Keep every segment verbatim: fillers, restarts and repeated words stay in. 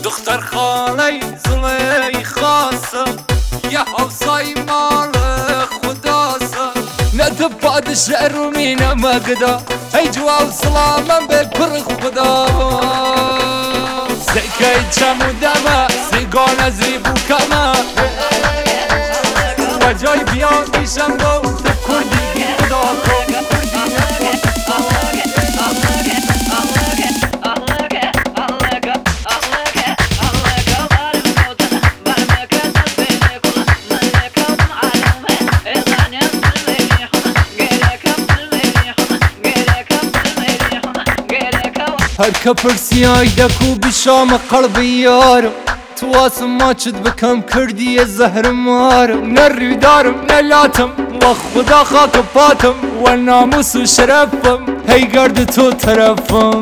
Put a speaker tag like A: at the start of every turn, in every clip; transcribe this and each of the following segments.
A: دختر خالی زلی خاصم یه حوصای مال خداسم ندب پادشاه رومی نمگدا ای جواب سلامم به پر خدا سکه چمو دمه سیگان از ریبو کمه و جای بیا بیشم گو تو کردی بی خدا کن هر كبرسياي دكو بشام قلبي يارم تواصم ما تشد بكم كردي الزهر مارم نري دارم نلاتم وخدا خاك باتم والناموس وشرفم هي قرد تو ترفم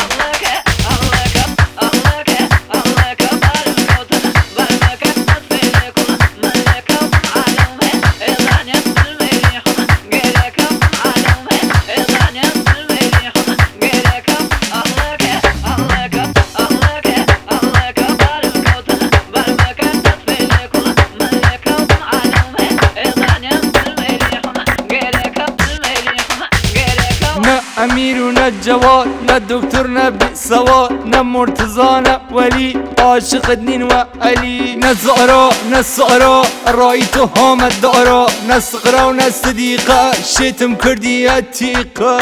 A: امیر و نه جواد نه دکتر نه بی سواد نه مرتضی نه ولی عاشق دین و علی نه زهرا نه سارا رای تو حامد دارا نه صغرا و نه صدیقه شیتم کردی عتیقه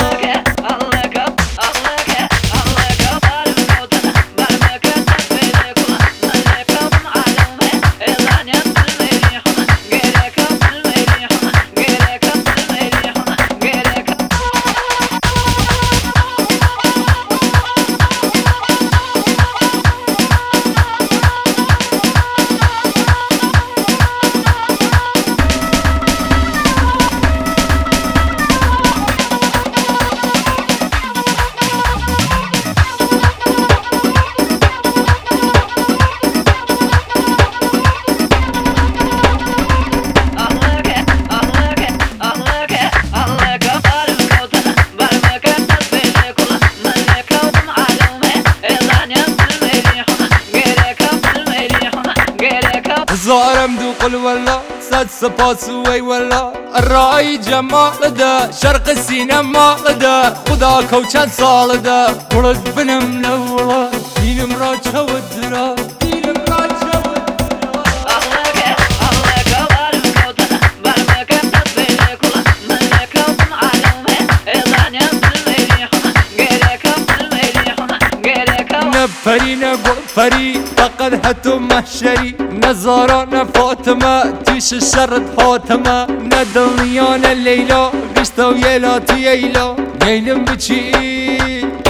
A: زارم دو قل والله صد سپاس وی والله الرای جمال ده شرق سینما ده خدا کو چند سال ده ولد بنم لولا دینم را چود درا دینم را چود نفری نگو فری فقد حتو محشری نزارا نفاطمه تیش شرط حاتمه ندنیا نه لیلا گشتا و یلا تو ییلا نیلم بچی